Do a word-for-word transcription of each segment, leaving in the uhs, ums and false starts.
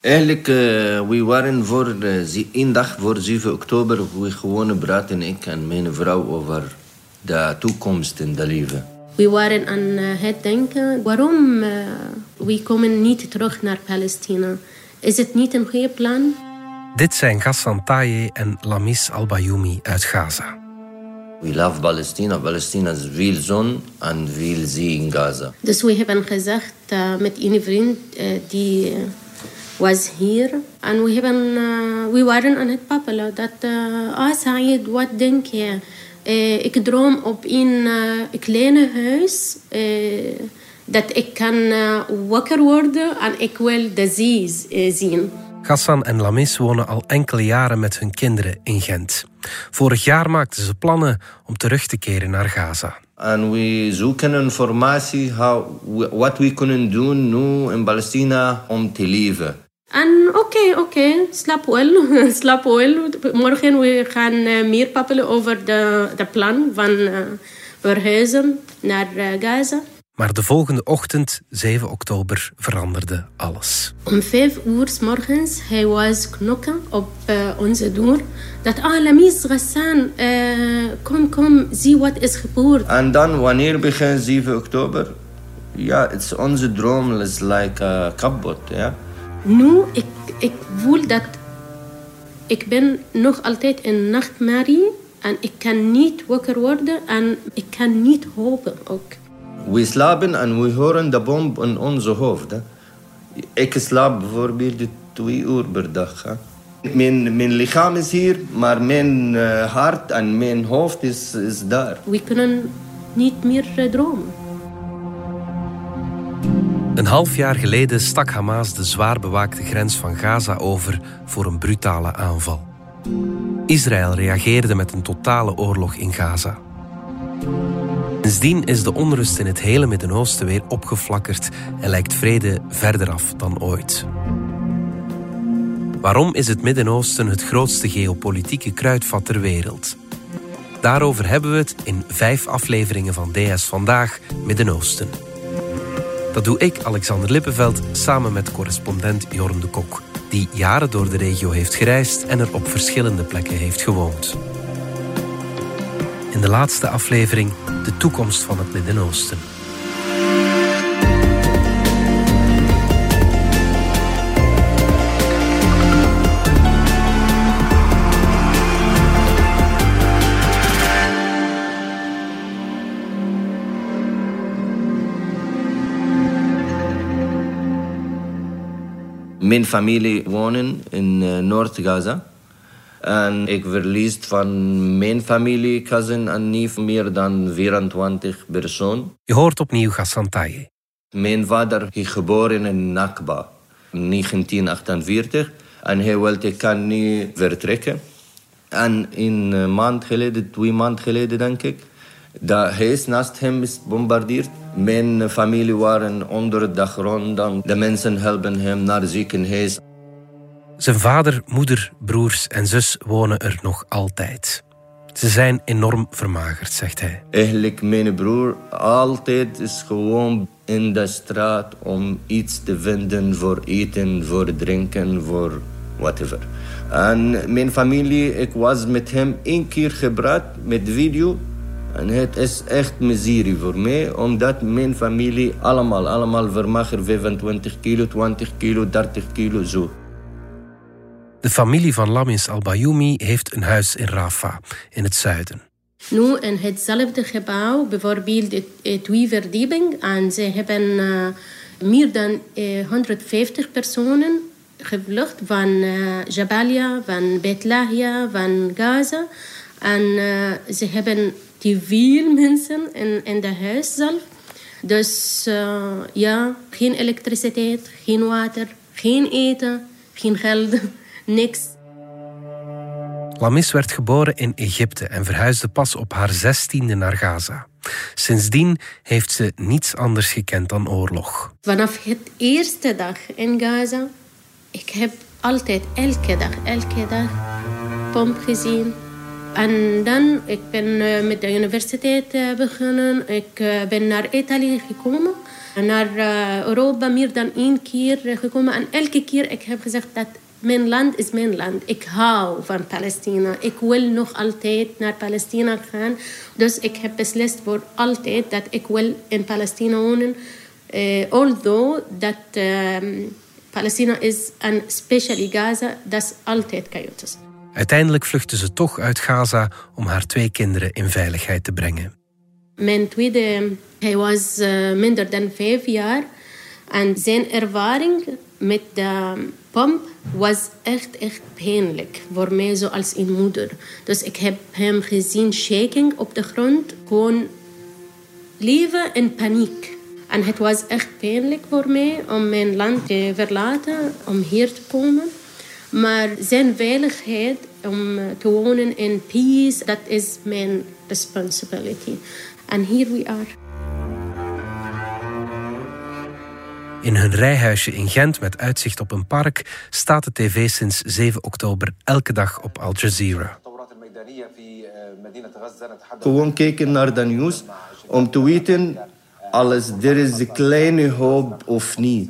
Eigenlijk, uh, we waren voor uh, één dag voor zeven oktober... we gewoon praten, ik en mijn vrouw, over de toekomst in het leven. We waren aan het denken, waarom uh, we komen niet terug naar Palestina? Is het niet een goede plan? Dit zijn Ghassan Taye en Lamis Al-Bayoumi uit Gaza. We love Palestina. Palestina is veel zon en veel zee in Gaza. Dus we hebben gezegd uh, met een vriend uh, die uh, was hier. En we, hebben, uh, we waren aan het babbelen. Dat, uh, ah, Saïd, wat denk je? Uh, ik droom op een uh, kleine huis. Uh, dat ik kan uh, wakker worden en ik wil de zee uh, zien. Ghassan en Lamis wonen al enkele jaren met hun kinderen in Gent. Vorig jaar maakten ze plannen om terug te keren naar Gaza. En we zoeken informatie how, wat we kunnen doen nu in Palestina om te leven. En oké, okay, oké, okay. slaap wel, slaap wel. Morgen we gaan uh, meer babbelen over de, de plan van uh, verhuizen naar uh, Gaza. Maar de volgende ochtend, zeven oktober, veranderde alles. Om vijf uur 's morgens, hij was knokken op uh, onze deur. Dat, ah, Lamis, Ghassan, uh, kom, kom, zie wat is gebeurd. En dan, wanneer begint zeven oktober? Ja, het is onze droom, is like uh, kapot, ja. Nu, ik, ik voel dat ik ben nog altijd in nachtmerrie. En ik kan niet wakker worden en ik kan niet hopen ook. We slapen en we horen de bom in onze hoofd. Hè. Ik slaap bijvoorbeeld twee uur per dag. Hè. Mijn, mijn lichaam is hier, maar mijn uh, hart en mijn hoofd is, is daar. We kunnen niet meer uh, dromen. Een half jaar geleden stak Hamas de zwaar bewaakte grens van Gaza over voor een brutale aanval. Israël reageerde met een totale oorlog in Gaza. Sindsdien is de onrust in het hele Midden-Oosten weer opgeflakkerd en lijkt vrede verder af dan ooit. Waarom is het Midden-Oosten het grootste geopolitieke kruidvat ter wereld? Daarover hebben we het in vijf afleveringen van D S Vandaag Midden-Oosten. Dat doe ik, Alexander Lippenveld, samen met correspondent Jorn de Kok, die jaren door de regio heeft gereisd en er op verschillende plekken heeft gewoond. In de laatste aflevering de toekomst van het Midden-Oosten. Mijn familie woont in uh, Noord-Gaza. En ik verlies van mijn familie, cousin en neef, meer dan vierentwintig personen. Je hoort opnieuw Ghassan Taye. Mijn vader is geboren in Nakba in negentien achtenveertig. En hij wilde kan niet vertrekken. En een maand geleden, twee maanden geleden denk ik, de huis naast hem is gebombardeerd. Mijn familie waren onder de grond. Dan de mensen helpen hem naar het ziekenhuis. Zijn vader, moeder, broers en zus wonen er nog altijd. Ze zijn enorm vermagerd, zegt hij. Eigenlijk mijn broer altijd is gewoon in de straat om iets te vinden voor eten, voor drinken, voor whatever. En mijn familie, ik was met hem één keer gepraat met video. En het is echt miserie voor mij, omdat mijn familie allemaal, allemaal vermagerd, vijfentwintig kilo, twintig kilo, dertig kilo, zo. De familie van Lamis Al-Bayoumi heeft een huis in Rafah, in het zuiden. Nu in hetzelfde gebouw, bijvoorbeeld twee verdieping. En ze hebben uh, meer dan uh, honderdvijftig personen gevlucht van uh, Jabalia, van Beit Lahia, van Gaza. En uh, ze hebben te veel mensen in, in de huis zelf. Dus uh, ja, geen elektriciteit, geen water, geen eten, geen geld. Niks. Lamis werd geboren in Egypte en verhuisde pas op haar zestiende naar Gaza. Sindsdien heeft ze niets anders gekend dan oorlog. Vanaf het eerste dag in Gaza, ik heb altijd elke dag, elke dag pomp gezien, En dan, ik ben uh, met de universiteit uh, begonnen. Ik uh, ben naar Italië gekomen. Naar uh, Europa meer dan één keer gekomen. En elke keer ik heb gezegd dat mijn land is mijn land. Ik hou van Palestina. Ik wil nog altijd naar Palestina gaan. Dus ik heb beslist voor altijd dat ik wil in Palestina wonen. Uh, although dat uh, Palestina is en especially Gaza, dat is altijd chaotisch. Uiteindelijk vluchtte ze toch uit Gaza om haar twee kinderen in veiligheid te brengen. Mijn tweede, hij was uh, minder dan vijf jaar. En zijn ervaring met de pomp was echt, echt pijnlijk. Voor mij zoals een moeder. Dus ik heb hem gezien shaking op de grond. Gewoon leven in paniek. En het was echt pijnlijk voor mij om mijn land te verlaten. Om hier te komen. Maar zijn veiligheid om te wonen in peace, dat is mijn responsibility. And here we are. In hun rijhuisje in Gent met uitzicht op een park staat de tv sinds zeven oktober elke dag op Al Jazeera. Gewoon kijken naar de nieuws om te weten, alles, er is een kleine hoop of niet.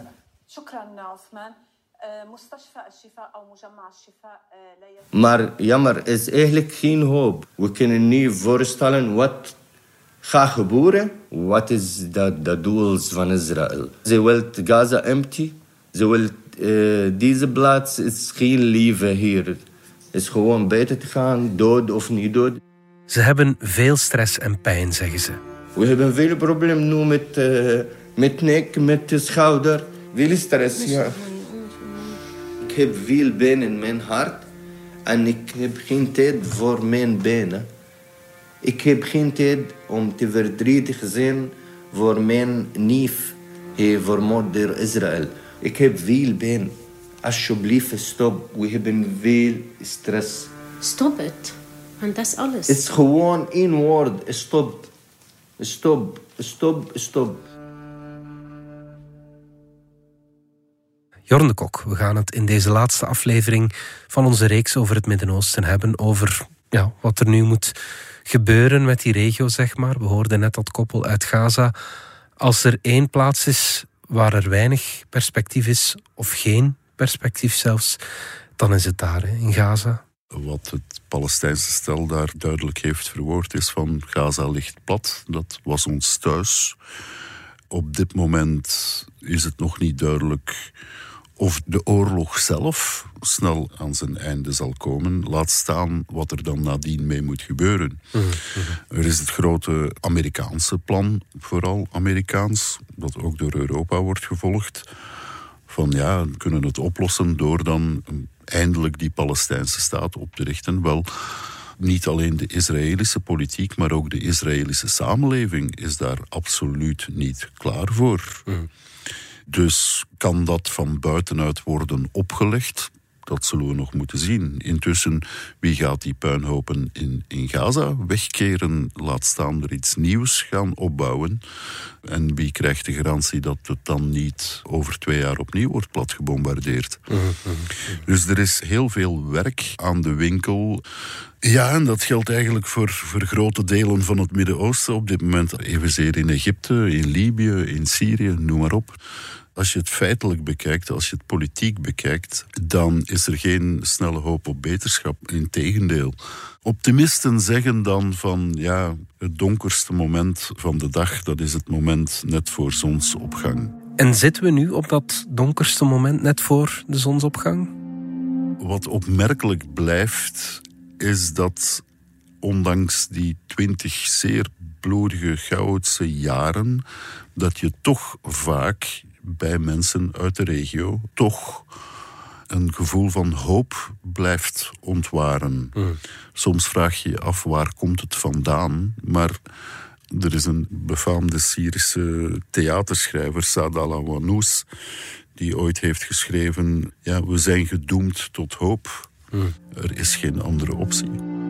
Maar jammer, er is eigenlijk geen hoop. We kunnen niet voorstellen wat gaat gebeuren. Wat is de doel van Israël? Ze wil Gaza empty. Ze wil uh, deze plaats is geen leven hier. Het is gewoon buiten te gaan, dood of niet dood. Ze hebben veel stress en pijn, zeggen ze. We hebben veel problemen nu met, uh, met nek, met de schouder. Veel stress, ja. Ik heb veel pijn in mijn hart. En ik heb geen tijd voor mijn benen. Ik heb geen tijd om te verdrietig zijn voor mijn neef, hij vermoord door Israël. Ik heb veel pijn. Alsjeblieft, stop. We hebben veel stress. Stop het. En dat is alles. Het is gewoon één woord. Stop. Stop. Stop. Stop. Jorn de Kok, we gaan het in deze laatste aflevering van onze reeks over het Midden-Oosten hebben. Over ja, wat er nu moet gebeuren met die regio, zeg maar. We hoorden net dat koppel uit Gaza. Als er één plaats is waar er weinig perspectief is, of geen perspectief zelfs, dan is het daar, hè, in Gaza. Wat het Palestijnse stel daar duidelijk heeft verwoord is van Gaza ligt plat. Dat was ons thuis. Op dit moment is het nog niet duidelijk of de oorlog zelf snel aan zijn einde zal komen. Laat staan wat er dan nadien mee moet gebeuren. Mm-hmm. Er is het grote Amerikaanse plan, vooral Amerikaans, dat ook door Europa wordt gevolgd. Van ja, we kunnen het oplossen door dan eindelijk die Palestijnse staat op te richten. Wel, niet alleen de Israëlische politiek, maar ook de Israëlische samenleving is daar absoluut niet klaar voor. Mm. Dus kan dat van buitenuit worden opgelegd? Dat zullen we nog moeten zien. Intussen, wie gaat die puinhopen in, in Gaza wegkeren? Laat staan er iets nieuws gaan opbouwen. En wie krijgt de garantie dat het dan niet over twee jaar opnieuw wordt platgebombardeerd? Mm-hmm. Dus er is heel veel werk aan de winkel. Ja, en dat geldt eigenlijk voor, voor grote delen van het Midden-Oosten op dit moment. Evenzeer in Egypte, in Libië, in Syrië, noem maar op. Als je het feitelijk bekijkt, als je het politiek bekijkt, dan is er geen snelle hoop op beterschap. Integendeel. Optimisten zeggen dan van, ja, het donkerste moment van de dag, dat is het moment net voor zonsopgang. En zitten we nu op dat donkerste moment net voor de zonsopgang? Wat opmerkelijk blijft, is dat ondanks die twintig zeer bloedige, chaotische jaren, dat je toch vaak bij mensen uit de regio toch een gevoel van hoop blijft ontwaren. Mm. Soms vraag je je af, waar komt het vandaan? Maar er is een befaamde Syrische theaterschrijver, Saad al-Awanous, die ooit heeft geschreven, ja, we zijn gedoemd tot hoop. Mm. Er is geen andere optie.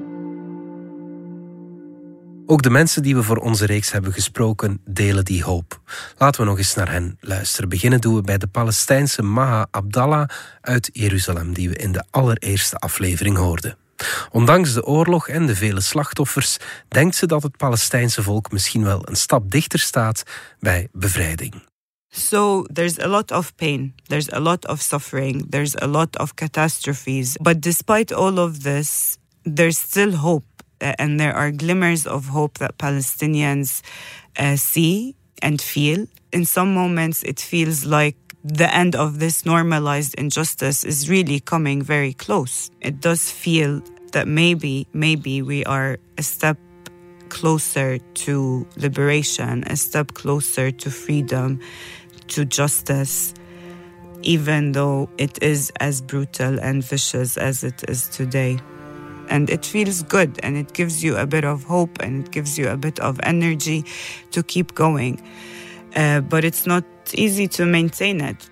Ook de mensen die we voor onze reeks hebben gesproken, delen die hoop. Laten we nog eens naar hen luisteren. Beginnen doen we bij de Palestijnse Maha Abdallah uit Jeruzalem, die we in de allereerste aflevering hoorden. Ondanks de oorlog en de vele slachtoffers denkt ze dat het Palestijnse volk misschien wel een stap dichter staat bij bevrijding. So there's a lot of pain, there's a lot of suffering, there's a lot of catastrophes. But despite all of this, there's still hope. And there are glimmers of hope that Palestinians uh, see and feel. In some moments it feels like the end of this normalized injustice is really coming very close. It does feel that maybe, maybe we are a step closer to liberation, a step closer to freedom, to justice, even though it is as brutal and vicious as it is today. And it feels good, and it gives you a bit of hope, and it gives you a bit of energy to keep going. Uh, but it's not easy to maintain it.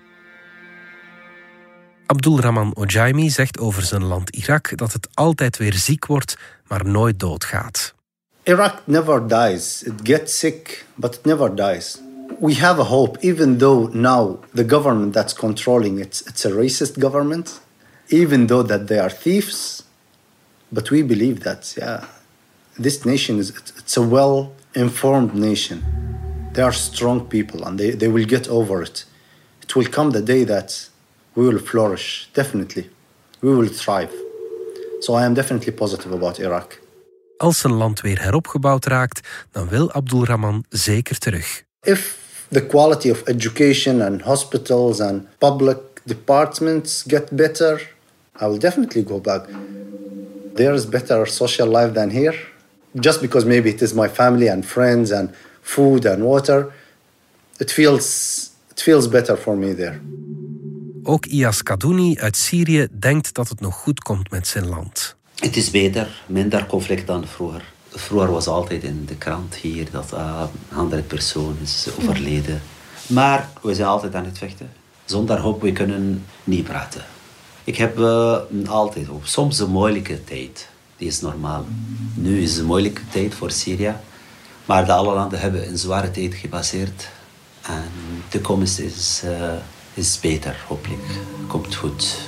Abdulrahman Ojaimi zegt over zijn land Irak dat het altijd weer ziek wordt, maar nooit doodgaat. Iraq never dies. It gets sick, but it never dies. We have a hope, even though now the government that's controlling it, it's a racist government, even though that they are thieves. But we believe that, yeah, this nation is it's a well-informed nation. They are strong people, and they, they will get over it. It will come the day that we will flourish, definitely. We will thrive. So I am definitely positive about Iraq. Als zijn land weer heropgebouwd raakt, dan wil Abdulrahman zeker terug. If the quality of education and hospitals and public departments get better, I will definitely go back. There is better social life than here. Just because maybe it is my family and friends and food and water, it feels, it feels better for me there. Ook Iyas Kadouni uit Syrië denkt dat het nog goed komt met zijn land. Het is beter, minder conflict dan vroeger. Vroeger was altijd in de krant hier dat uh, een andere persoon is overleden. Maar we zijn altijd aan het vechten. Zonder hoop we kunnen niet praten. Ik heb uh, altijd hoop. Soms een moeilijke tijd. Die is normaal. Nu is het een moeilijke tijd voor Syrië. Maar de alle landen hebben een zware tijd gepasseerd. En de toekomst is, uh, is beter, hopelijk. Komt goed.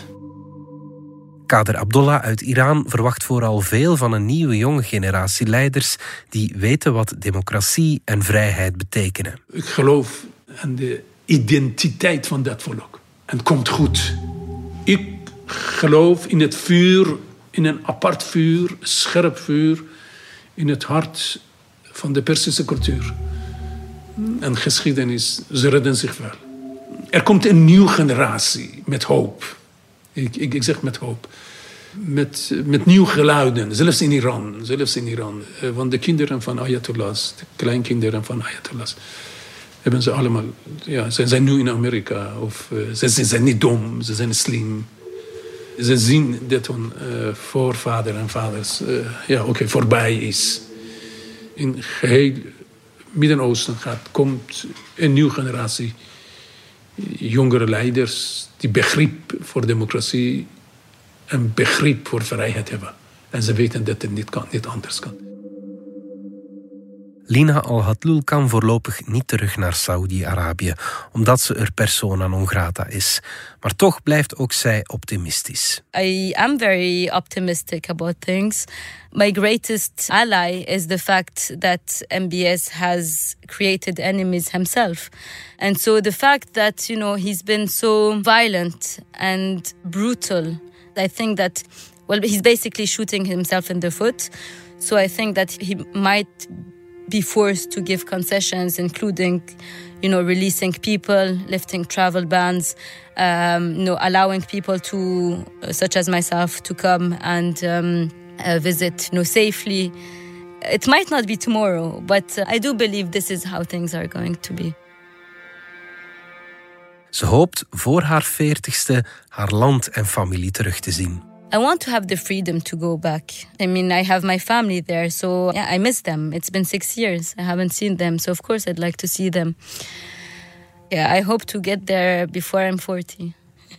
Kader Abdollah uit Iran verwacht vooral veel van een nieuwe jonge generatie leiders die weten wat democratie en vrijheid betekenen. Ik geloof in de identiteit van dat volk. En het komt goed. Ik geloof in het vuur, in een apart vuur, scherp vuur, in het hart van de Perzische cultuur. En geschiedenis, ze redden zich wel. Er komt een nieuwe generatie met hoop. Ik, ik, ik zeg met hoop. Met, met nieuwe geluiden, zelfs in Iran. Zelfs in Iran. Want de kinderen van Ayatollahs, de kleinkinderen van Ayatollahs, hebben ze allemaal... Ja, ze zijn nu in Amerika. Of, uh, ze, ze zijn niet dom, ze zijn slim. Ze zien dat hun uh, voorvader en vaders uh, ja, okay, voorbij is. In geheel Midden-Oosten gaat, komt een nieuwe generatie jongere leiders die begrip voor democratie en begrip voor vrijheid hebben. En ze weten dat het niet, kan, niet anders kan. Lina Al-Hatlul kan voorlopig niet terug naar Saoedi-Arabië, omdat ze er persona non grata is. Maar toch blijft ook zij optimistisch. I am very optimistic about things. My greatest ally is the fact that M B S has created enemies himself. And so the fact that, you know, he's been so violent and brutal, I think that, well, he's basically shooting himself in the foot. So I think that he might be forced to give concessions, including, you know, releasing people, lifting travel bans, um, you know, allowing people to, uh, such as myself, to come and um, uh, visit, you know, safely. It might not be tomorrow, but uh, I do believe this is how things are going to be. Ze hoopt voor haar veertigste haar land en familie terug te zien. I want to have the freedom to go back. I mean, I have my family there, so yeah, I miss them. It's been six years. I haven't seen them, so of course I'd like to see them. Yeah, I hope to get there before I'm forty.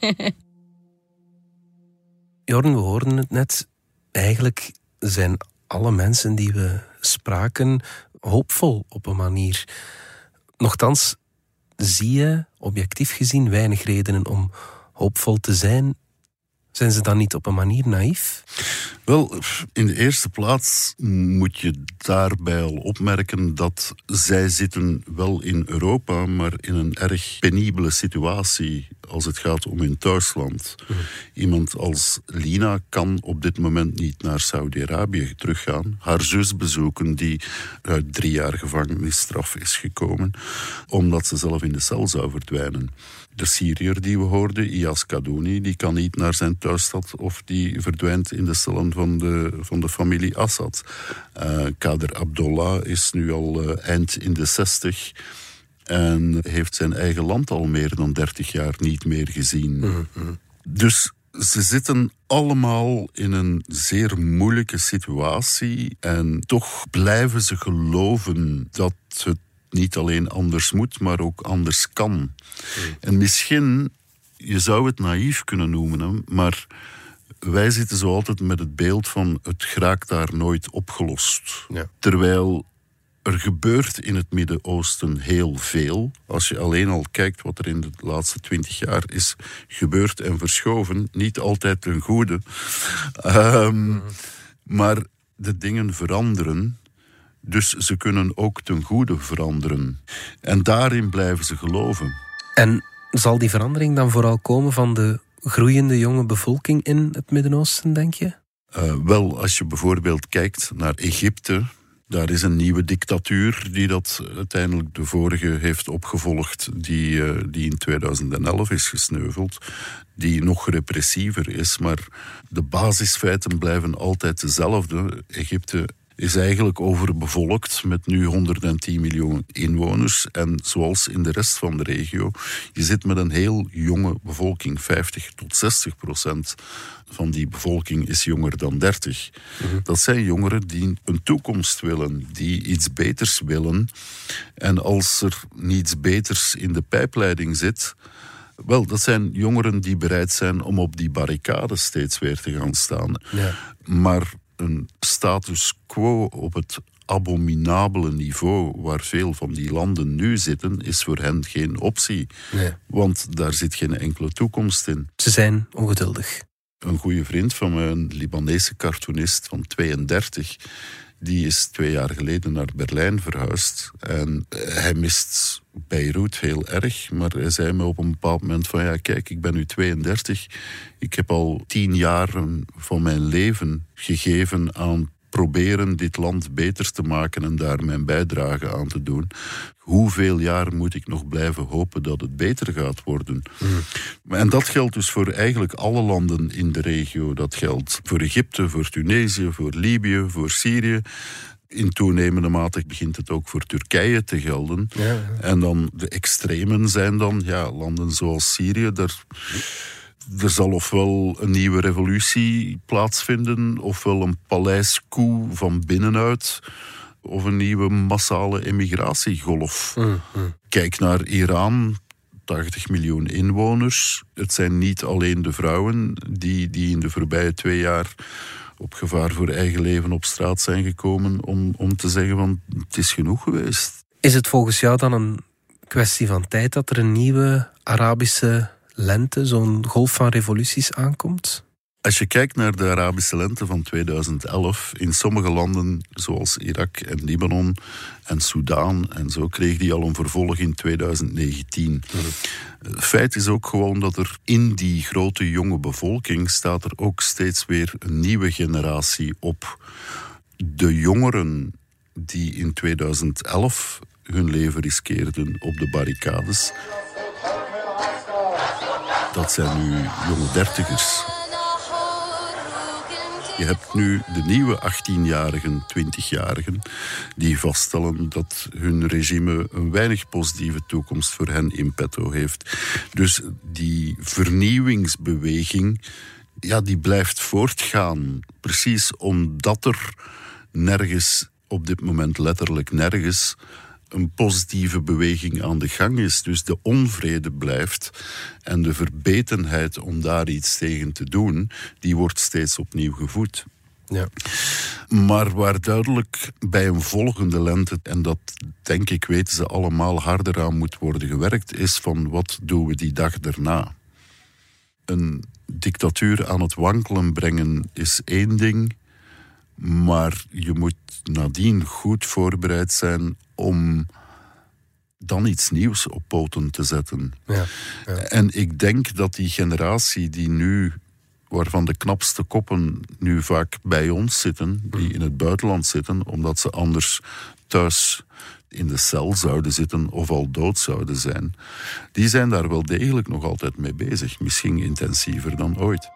Jorn, we hoorden het net. Eigenlijk zijn alle mensen die we spraken hoopvol op een manier. Nochtans zie je, objectief gezien, weinig redenen om hoopvol te zijn. Zijn ze dan niet op een manier naïef? Wel, in de eerste plaats moet je daarbij al opmerken dat zij zitten wel in Europa, maar in een erg penibele situatie als het gaat om hun thuisland. Mm. Iemand als Lina kan op dit moment niet naar Saudi-Arabië teruggaan. Haar zus bezoeken die uit drie jaar gevangenisstraf is gekomen, omdat ze zelf in de cel zou verdwijnen. De Syriër die we hoorden, Iyas Kadouni, die kan niet naar zijn thuisstad of die verdwijnt in de cellen van de, van de familie Assad. Uh, Kader Abdollah is nu al uh, eind in de zestig en heeft zijn eigen land al meer dan dertig jaar niet meer gezien. Mm-hmm. Dus ze zitten allemaal in een zeer moeilijke situatie en toch blijven ze geloven dat het niet alleen anders moet, maar ook anders kan. Mm. En misschien, je zou het naïef kunnen noemen, hè, maar wij zitten zo altijd met het beeld van het geraakt daar nooit opgelost. Ja. Terwijl er gebeurt in het Midden-Oosten heel veel. Als je alleen al kijkt wat er in de laatste twintig jaar is gebeurd en verschoven, niet altijd ten goede. Um, mm. Maar de dingen veranderen. Dus ze kunnen ook ten goede veranderen. En daarin blijven ze geloven. En zal die verandering dan vooral komen van de groeiende jonge bevolking in het Midden-Oosten, denk je? Uh, wel, als je bijvoorbeeld kijkt naar Egypte, daar is een nieuwe dictatuur die dat uiteindelijk de vorige heeft opgevolgd, die, uh, die in tweeduizend elf is gesneuveld, die nog repressiever is, maar de basisfeiten blijven altijd dezelfde. Egypte is eigenlijk overbevolkt met nu honderdtien miljoen inwoners. En zoals in de rest van de regio, je zit met een heel jonge bevolking. vijftig tot zestig procent van die bevolking is jonger dan dertig. Mm-hmm. Dat zijn jongeren die een toekomst willen, die iets beters willen. En als er niets beters in de pijpleiding zit, wel, dat zijn jongeren die bereid zijn om op die barricade steeds weer te gaan staan. Ja. Maar een status quo op het abominabele niveau waar veel van die landen nu zitten, is voor hen geen optie. Nee. Want daar zit geen enkele toekomst in. Ze zijn ongeduldig. Een goede vriend van mij, een Libanese cartoonist van tweeëndertig, die is twee jaar geleden naar Berlijn verhuisd. En hij mist Beirut heel erg, maar hij zei me op een bepaald moment van ja, kijk, ik ben nu tweeëndertig. Ik heb al tien jaren van mijn leven gegeven aan proberen dit land beter te maken en daar mijn bijdrage aan te doen. Hoeveel jaar moet ik nog blijven hopen dat het beter gaat worden? Mm. En dat geldt dus voor eigenlijk alle landen in de regio. Dat geldt voor Egypte, voor Tunesië, voor Libië, voor Syrië. In toenemende mate begint het ook voor Turkije te gelden. Ja, ja. En dan de extremen zijn dan ja, landen zoals Syrië. Daar, er zal ofwel een nieuwe revolutie plaatsvinden, ofwel een paleiscoup van binnenuit, of een nieuwe massale emigratiegolf. Mm, mm. Kijk naar Iran, tachtig miljoen inwoners. Het zijn niet alleen de vrouwen die, die in de voorbije twee jaar op gevaar voor eigen leven op straat zijn gekomen om, om te zeggen van het is genoeg geweest. Is het volgens jou dan een kwestie van tijd dat er een nieuwe Arabische lente, zo'n golf van revoluties aankomt? Als je kijkt naar de Arabische lente van tweeduizend elf, in sommige landen zoals Irak en Libanon en Soudaan en zo, kreeg die al een vervolg in tweeduizend negentien. Mm-hmm. Feit is ook gewoon dat er in die grote jonge bevolking staat er ook steeds weer een nieuwe generatie op. De jongeren die in tweeduizend elf hun leven riskeerden op de barricades, dat zijn nu jonge dertigers. Je hebt nu de nieuwe achttienjarigen, twintigjarigen, die vaststellen dat hun regime een weinig positieve toekomst voor hen in petto heeft. Dus die vernieuwingsbeweging, ja, die blijft voortgaan. Precies omdat er nergens, op dit moment letterlijk nergens, een positieve beweging aan de gang is. Dus de onvrede blijft en de verbetenheid om daar iets tegen te doen, die wordt steeds opnieuw gevoed. Ja. Maar waar duidelijk bij een volgende lente, en dat denk ik weten ze allemaal, harder aan moet worden gewerkt, is van wat doen we die dag daarna? Een dictatuur aan het wankelen brengen is één ding. Maar je moet nadien goed voorbereid zijn om dan iets nieuws op poten te zetten. Ja, ja. En ik denk dat die generatie die nu, waarvan de knapste koppen nu vaak bij ons zitten, die in het buitenland zitten, omdat ze anders thuis in de cel zouden zitten of al dood zouden zijn, die zijn daar wel degelijk nog altijd mee bezig. Misschien intensiever dan ooit.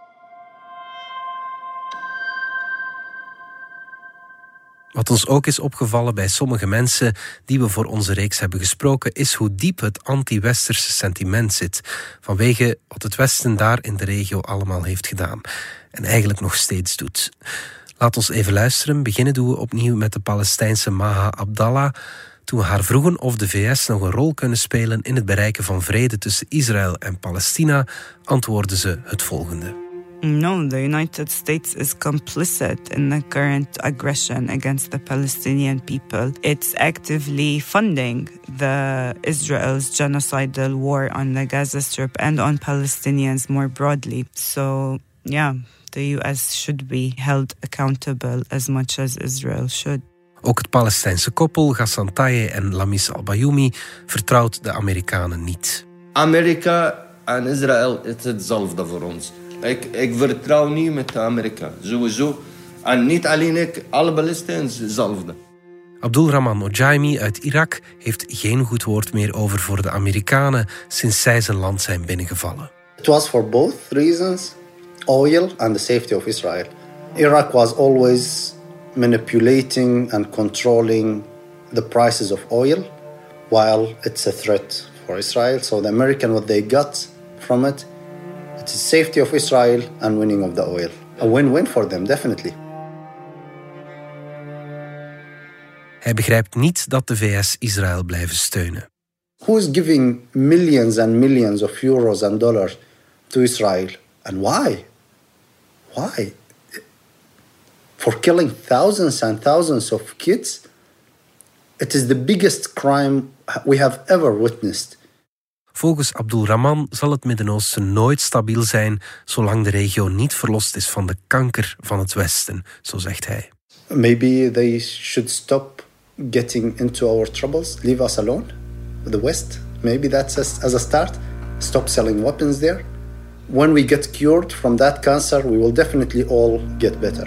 Wat ons ook is opgevallen bij sommige mensen die we voor onze reeks hebben gesproken, is hoe diep het anti-westerse sentiment zit, vanwege wat het Westen daar in de regio allemaal heeft gedaan. En eigenlijk nog steeds doet. Laat ons even luisteren. Beginnen doen we opnieuw met de Palestijnse Maha Abdallah. Toen we haar vroegen of de V S nog een rol kunnen spelen in het bereiken van vrede tussen Israël en Palestina, antwoordde ze het volgende. No, the United States is complicit in the current aggression against the Palestinian people. It's actively funding the Israel's genocidal war on the Gaza Strip and on Palestinians more broadly. So, yeah, the U S should be held accountable as much as Israel should. Ook het Palestijnse koppel Ghassan Taye en Lamis Al-Bayoumi vertrouwt de Amerikanen niet. Amerika en Israël is hetzelfde voor ons. Ik, ik vertrouw niet met Amerika, sowieso. En niet alleen ik, alle Palestijnen hetzelfde. Abdulrahman Ojaimi uit Irak heeft geen goed woord meer over voor de Amerikanen sinds zij zijn land zijn binnengevallen. It was for both reasons, oil and the safety of Israel. Iraq was always manipulating and controlling the prices of oil, while it's a threat for Israel. So the American, what they got from it, it's the safety of Israel and winning of the oil. A win-win for them, definitely. Hij begrijpt niet dat de V S Israël blijven steunen. Who is giving millions and millions of euros and dollars to Israel? And why? Why? For killing thousands and thousands of kids? It is the biggest crime we have ever witnessed. Volgens Abdulrahman zal het Midden-Oosten nooit stabiel zijn zolang de regio niet verlost is van de kanker van het Westen, zo zegt hij. Maybe they should stop getting into our troubles, leave us alone, the West. Maybe that's as, as a start. Stop selling weapons there. When we get cured from that cancer, we will definitely all get better.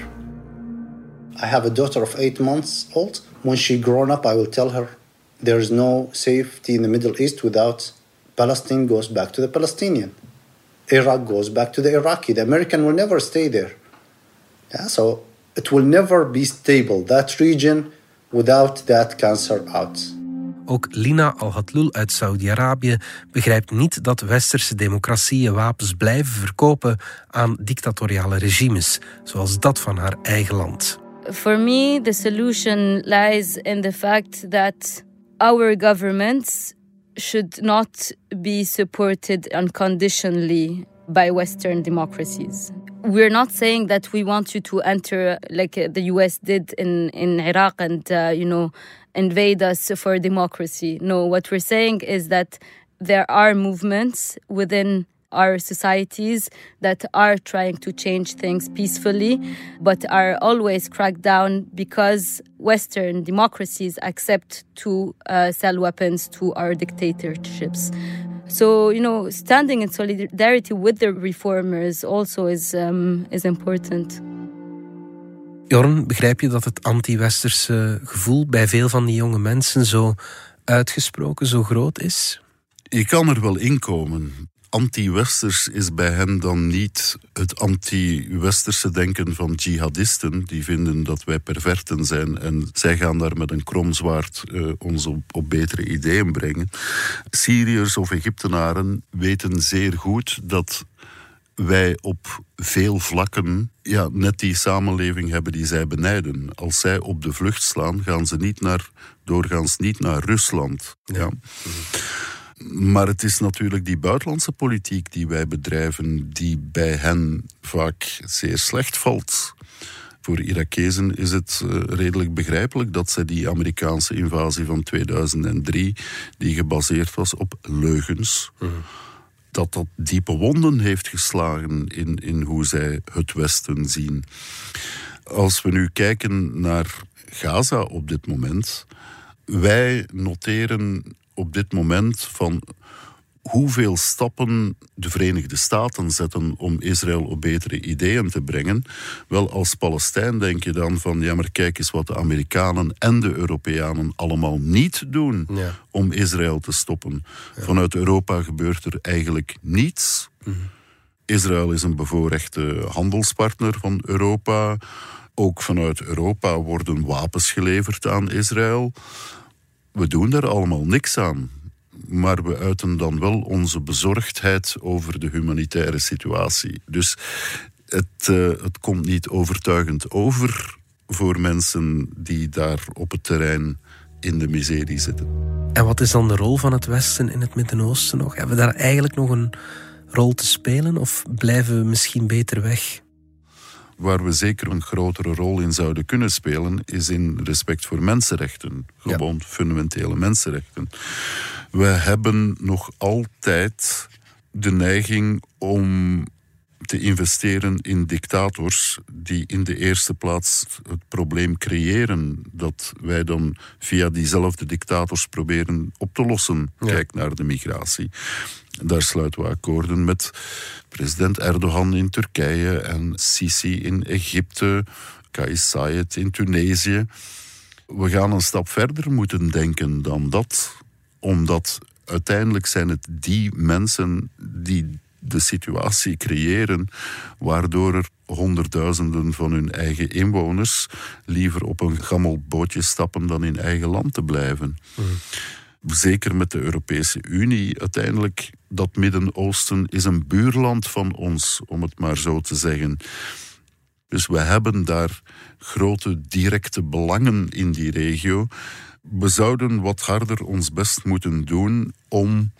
I have a daughter of eight months old. When she grown up, I will tell her there is no safety in the Middle East without Palestine goes back to the Palestinian. Iraq goes back to the Iraqi. The American will never stay there. Yeah, so it will never be stable, that region, without that cancer out. Ook Lina Al-Hatlul uit Saudi-Arabië begrijpt niet dat westerse democratieën wapens blijven verkopen aan dictatoriale regimes, zoals dat van haar eigen land. For me, the solution lies in the fact that our governments should not be supported unconditionally by Western democracies. We're not saying that we want you to enter like the U S did in, in Iraq and, uh, you know, invade us for democracy. No, what we're saying is that there are movements within our societies that are trying to change things peacefully, but are always cracked down because Western democracies accept to uh, sell weapons to our dictatorships. So, you know, standing in solidarity with the reformers also is, um, is important. Jorn, begrijp je dat het anti-westerse gevoel bij veel van die jonge mensen zo uitgesproken, zo groot is? Ik kan er wel in komen. Anti-westers is bij hen dan niet het anti-westerse denken van jihadisten. Die vinden dat wij perverten zijn en zij gaan daar met een krom zwaard uh, ons op, op betere ideeën brengen. Syriërs of Egyptenaren weten zeer goed dat wij op veel vlakken ja, net die samenleving hebben die zij benijden. Als zij op de vlucht slaan, gaan ze niet naar, doorgaans niet naar Rusland. Ja. Maar het is natuurlijk die buitenlandse politiek die wij bedrijven, die bij hen vaak zeer slecht valt. Voor Irakezen is het uh, redelijk begrijpelijk dat zij die Amerikaanse invasie van tweeduizend drie, die gebaseerd was op leugens, uh-huh. dat dat diepe wonden heeft geslagen in, in hoe zij het Westen zien. Als we nu kijken naar Gaza op dit moment, wij noteren op dit moment van hoeveel stappen de Verenigde Staten zetten om Israël op betere ideeën te brengen. Wel, als Palestijn denk je dan van, ja, maar kijk eens wat de Amerikanen en de Europeanen allemaal niet doen ja. om Israël te stoppen. Ja. Vanuit Europa gebeurt er eigenlijk niets. Mm-hmm. Israël is een bevoorrechte handelspartner van Europa. Ook vanuit Europa worden wapens geleverd aan Israël. We doen daar allemaal niks aan. Maar we uiten dan wel onze bezorgdheid over de humanitaire situatie. Dus het, uh, het komt niet overtuigend over voor mensen die daar op het terrein in de miserie zitten. En wat is dan de rol van het Westen in het Midden-Oosten nog? Hebben we daar eigenlijk nog een rol te spelen of blijven we misschien beter weg? Waar we zeker een grotere rol in zouden kunnen spelen, is in respect voor mensenrechten. Gewoon ja. fundamentele mensenrechten. We hebben nog altijd de neiging om te investeren in dictators die in de eerste plaats het probleem creëren dat wij dan via diezelfde dictators proberen op te lossen. Ja. Kijk naar de migratie. Daar sluiten we akkoorden met president Erdogan in Turkije en Sisi in Egypte, Kais Saied in Tunesië. We gaan een stap verder moeten denken dan dat, omdat uiteindelijk zijn het die mensen die de situatie creëren waardoor er honderdduizenden van hun eigen inwoners liever op een gammel bootje stappen dan in eigen land te blijven. Mm. Zeker met de Europese Unie, uiteindelijk, dat Midden-Oosten is een buurland van ons, om het maar zo te zeggen. Dus we hebben daar grote directe belangen in die regio. We zouden wat harder ons best moeten doen om,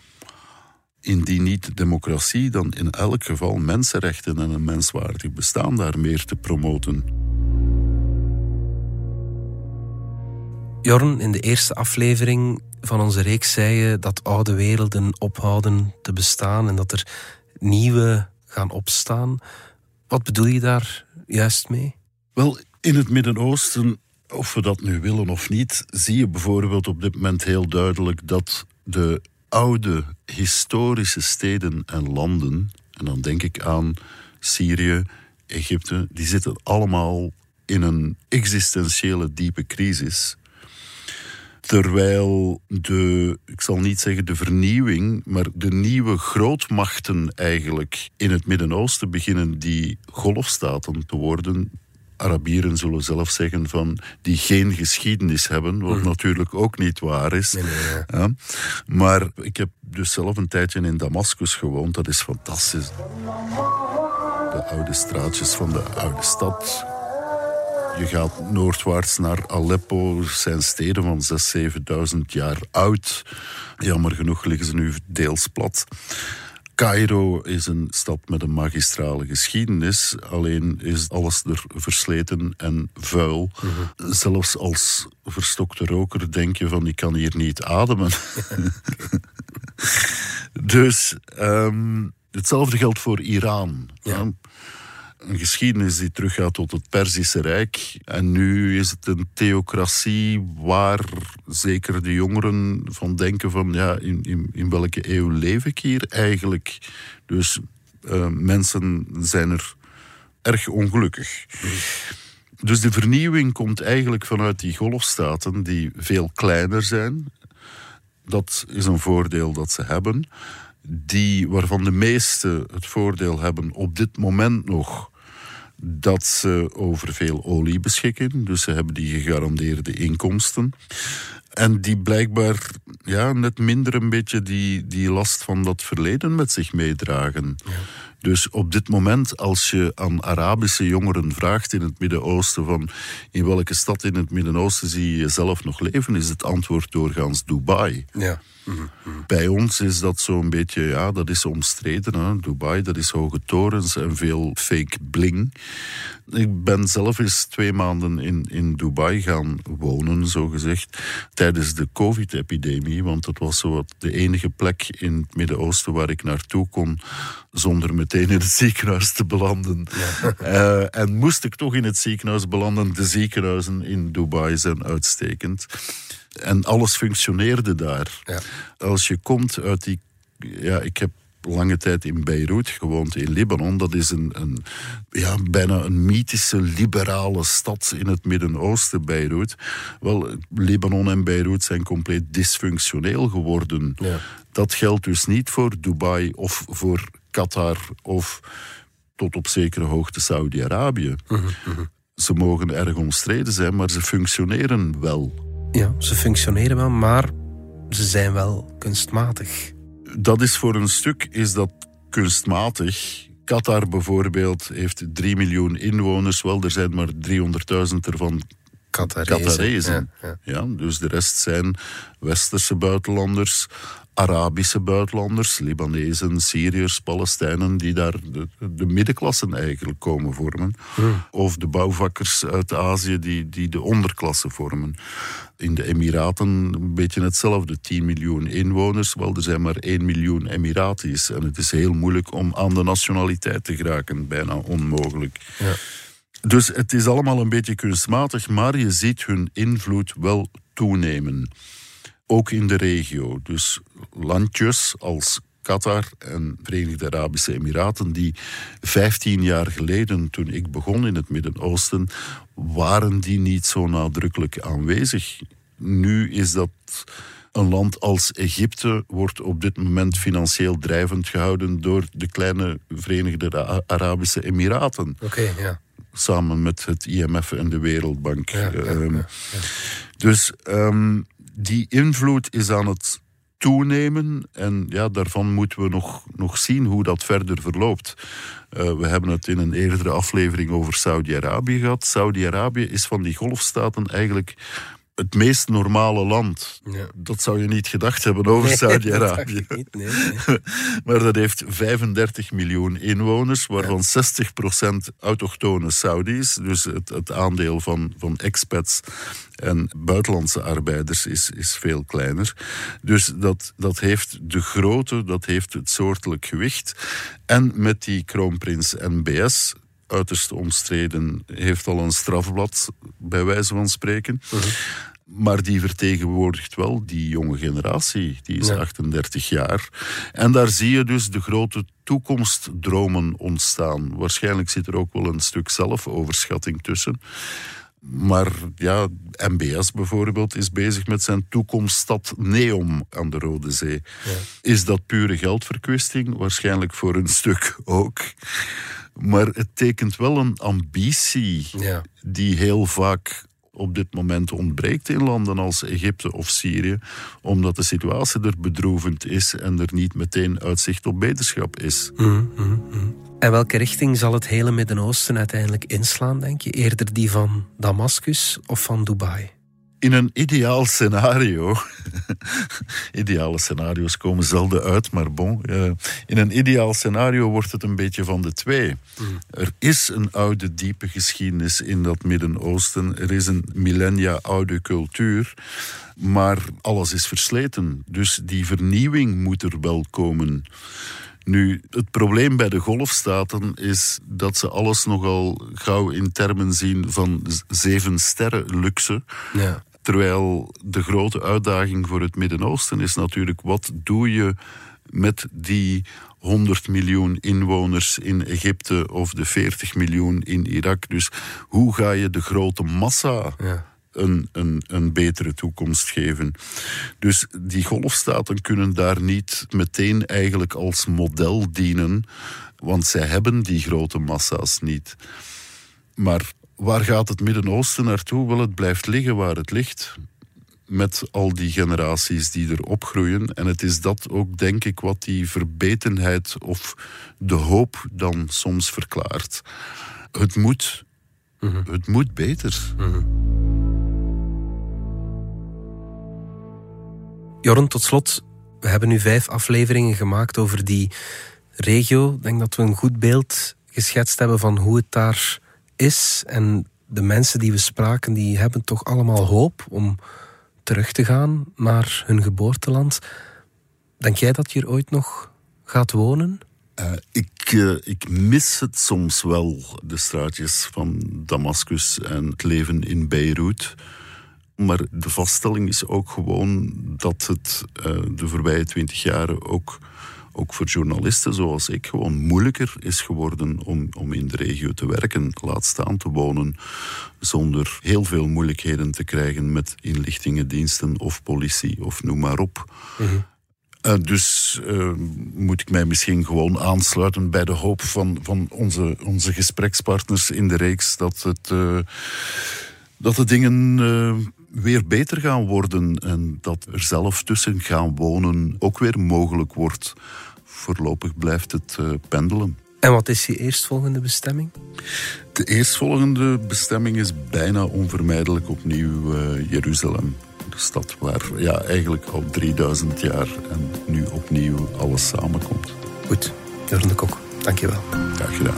indien niet democratie, dan in elk geval mensenrechten en een menswaardig bestaan daar meer te promoten. Jorn, in de eerste aflevering van onze reeks zei je dat oude werelden ophouden te bestaan en dat er nieuwe gaan opstaan. Wat bedoel je daar juist mee? Wel, in het Midden-Oosten, of we dat nu willen of niet, zie je bijvoorbeeld op dit moment heel duidelijk dat de oude historische steden en landen, en dan denk ik aan Syrië, Egypte, die zitten allemaal in een existentiële diepe crisis. Terwijl de, ik zal niet zeggen de vernieuwing, maar de nieuwe grootmachten eigenlijk in het Midden-Oosten beginnen die golfstaten te worden. Arabieren zullen zelf zeggen van die geen geschiedenis hebben, wat mm. natuurlijk ook niet waar is. Nee, nee, ja. Ja. Maar ik heb dus zelf een tijdje in Damascus gewoond, dat is fantastisch. De oude straatjes van de oude stad. Je gaat noordwaarts naar Aleppo, er zijn steden van zesduizend, zevenduizend jaar oud. Jammer genoeg liggen ze nu deels plat. Cairo is een stad met een magistrale geschiedenis, alleen is alles er versleten en vuil. Mm-hmm. Zelfs als verstokte roker denk je van, ik kan hier niet ademen. Dus um, hetzelfde geldt voor Iran. Ja. Ja. Een geschiedenis die teruggaat tot het Perzische Rijk. En nu is het een theocratie waar zeker de jongeren van denken van, ja, in, in, in welke eeuw leef ik hier eigenlijk? Dus uh, mensen zijn er erg ongelukkig. Mm. Dus de vernieuwing komt eigenlijk vanuit die golfstaten die veel kleiner zijn. Dat is een voordeel dat ze hebben. Die, waarvan de meesten het voordeel hebben op dit moment nog dat ze over veel olie beschikken. Dus ze hebben die gegarandeerde inkomsten. En die blijkbaar ja, net minder een beetje die, die last van dat verleden met zich meedragen. Ja. Dus op dit moment, als je aan Arabische jongeren vraagt in het Midden-Oosten van in welke stad in het Midden-Oosten zie je jezelf nog leven, is het antwoord doorgaans Dubai. Ja. Mm-hmm. Bij ons is dat zo'n beetje, ja, dat is omstreden. Hè? Dubai, dat is hoge torens en veel fake bling. Ik ben zelf eens twee maanden in, in Dubai gaan wonen, zogezegd, tijdens de covid-epidemie, want dat was zo wat de enige plek in het Midden-Oosten waar ik naartoe kon zonder meteen meteen in het ziekenhuis te belanden. Ja. Uh, en moest ik toch in het ziekenhuis belanden, de ziekenhuizen in Dubai zijn uitstekend. En alles functioneerde daar. Ja. Als je komt uit die... Ja, ik heb lange tijd in Beirut gewoond, in Libanon. Dat is een, een, ja, bijna een mythische, liberale stad in het Midden-Oosten, Beirut. Wel, Libanon en Beirut zijn compleet dysfunctioneel geworden. Ja. Dat geldt dus niet voor Dubai of voor Qatar of tot op zekere hoogte Saudi-Arabië. Uh-huh, uh-huh. Ze mogen erg omstreden zijn, maar ze functioneren wel. Ja, ze functioneren wel, maar ze zijn wel kunstmatig. Dat is voor een stuk is dat kunstmatig. Qatar bijvoorbeeld heeft drie miljoen inwoners. Wel, er zijn maar driehonderdduizend ervan Qatarezen. Ja, ja. Ja, dus de rest zijn westerse buitenlanders, Arabische buitenlanders, Libanezen, Syriërs, Palestijnen, die daar de, de middenklassen eigenlijk komen vormen. Hmm. Of de bouwvakkers uit Azië die, die de onderklasse vormen. In de Emiraten een beetje hetzelfde, tien miljoen inwoners. Wel, er zijn maar één miljoen Emiratis. En het is heel moeilijk om aan de nationaliteit te geraken, bijna onmogelijk. Ja. Dus het is allemaal een beetje kunstmatig, maar je ziet hun invloed wel toenemen. Ook in de regio. Dus landjes als Qatar en Verenigde Arabische Emiraten, die vijftien jaar geleden, toen ik begon in het Midden-Oosten, waren die niet zo nadrukkelijk aanwezig. Nu is dat een land als Egypte, wordt op dit moment financieel drijvend gehouden door de kleine Verenigde Arabische Emiraten. Oké, okay, ja. Samen met het I M F en de Wereldbank. Ja, ja, um, ja, ja. Dus um, die invloed is aan het toenemen en ja, daarvan moeten we nog, nog zien hoe dat verder verloopt. Uh, we hebben het in een eerdere aflevering over Saudi-Arabië gehad. Saudi-Arabië is van die golfstaten eigenlijk het meest normale land. Ja. Dat zou je niet gedacht hebben over nee, Saudi-Arabië. Dat niet, nee, nee. Maar dat heeft vijfendertig miljoen inwoners, waarvan ja. zestig procent autochtone Saudis. Dus het, het aandeel van, van expats en buitenlandse arbeiders is, is veel kleiner. Dus dat, dat heeft de grootte, dat heeft het soortelijk gewicht. En met die kroonprins N B S, uiterst omstreden, heeft al een strafblad, bij wijze van spreken. Uh-huh. Maar die vertegenwoordigt wel die jonge generatie, die is ja. achtendertig jaar. En daar zie je dus de grote toekomstdromen ontstaan. Waarschijnlijk zit er ook wel een stuk zelfoverschatting tussen. Maar ja, M B S bijvoorbeeld is bezig met zijn toekomststad Neom aan de Rode Zee. Ja. Is dat pure geldverkwisting? Waarschijnlijk voor een stuk ook. Maar het tekent wel een ambitie ja. die heel vaak op dit moment ontbreekt in landen als Egypte of Syrië, omdat de situatie er bedroevend is en er niet meteen uitzicht op beterschap is. Mm, mm, mm. En welke richting zal het hele Midden-Oosten uiteindelijk inslaan, denk je? Eerder die van Damascus of van Dubai? In een ideaal scenario, ideale scenario's komen zelden uit, maar bon, uh, in een ideaal scenario wordt het een beetje van de twee. Mm. Er is een oude, diepe geschiedenis in dat Midden-Oosten. Er is een millennia oude cultuur, maar alles is versleten. Dus die vernieuwing moet er wel komen. Nu, het probleem bij de golfstaten is dat ze alles nogal gauw in termen zien van zeven sterren luxe. Ja. Terwijl de grote uitdaging voor het Midden-Oosten is natuurlijk, wat doe je met die honderd miljoen inwoners in Egypte of de veertig miljoen in Irak? Dus hoe ga je de grote massa ja. een, een, een betere toekomst geven? Dus die golfstaten kunnen daar niet meteen eigenlijk als model dienen, want zij hebben die grote massa's niet. Maar waar gaat het Midden-Oosten naartoe? Wel, het blijft liggen waar het ligt. Met al die generaties die er opgroeien. En het is dat ook, denk ik, wat die verbetenheid of de hoop dan soms verklaart. Het moet, mm-hmm. het moet beter. Mm-hmm. Jorn, tot slot. We hebben nu vijf afleveringen gemaakt over die regio. Ik denk dat we een goed beeld geschetst hebben van hoe het daar is. En de mensen die we spraken, die hebben toch allemaal hoop om terug te gaan naar hun geboorteland. Denk jij dat je er ooit nog gaat wonen? Uh, ik, uh, ik mis het soms wel, de straatjes van Damascus en het leven in Beirut. Maar de vaststelling is ook gewoon dat het uh, de voorbije twintig jaar ook, ook voor journalisten zoals ik gewoon moeilijker is geworden om, om in de regio te werken, laat staan te wonen, zonder heel veel moeilijkheden te krijgen met inlichtingendiensten of politie of noem maar op. Mm-hmm. Uh, dus uh, moet ik mij misschien gewoon aansluiten bij de hoop van, van onze, onze gesprekspartners in de reeks dat, het, uh, dat de dingen uh, weer beter gaan worden en dat er zelf tussen gaan wonen ook weer mogelijk wordt. Voorlopig blijft het uh, pendelen. En wat is je eerstvolgende bestemming? De eerstvolgende bestemming is bijna onvermijdelijk opnieuw uh, Jeruzalem. De stad waar ja, eigenlijk al drieduizend jaar en nu opnieuw alles samenkomt. Goed, Jorn de Kok, dank je wel. Graag gedaan.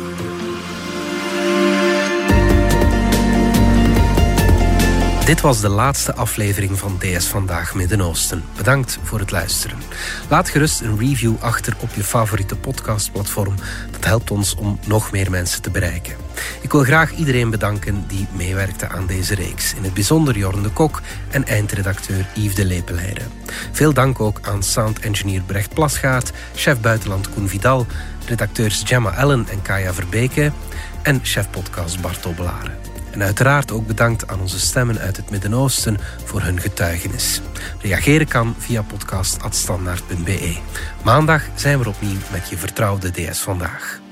Dit was de laatste aflevering van D S Vandaag Midden-Oosten. Bedankt voor het luisteren. Laat gerust een review achter op je favoriete podcastplatform. Dat helpt ons om nog meer mensen te bereiken. Ik wil graag iedereen bedanken die meewerkte aan deze reeks. In het bijzonder Jorn de Kok en eindredacteur Yves de Lepeleire. Veel dank ook aan sound-engineer Brecht Plasgaard, chef buitenland Koen Vidal, redacteurs Gemma Ellen en Kaya Verbeke en chef podcast Bart Obelaren. En uiteraard ook bedankt aan onze stemmen uit het Midden-Oosten voor hun getuigenis. Reageren kan via podcast apenstaartje standaard punt be. Maandag zijn we opnieuw met je vertrouwde D S Vandaag.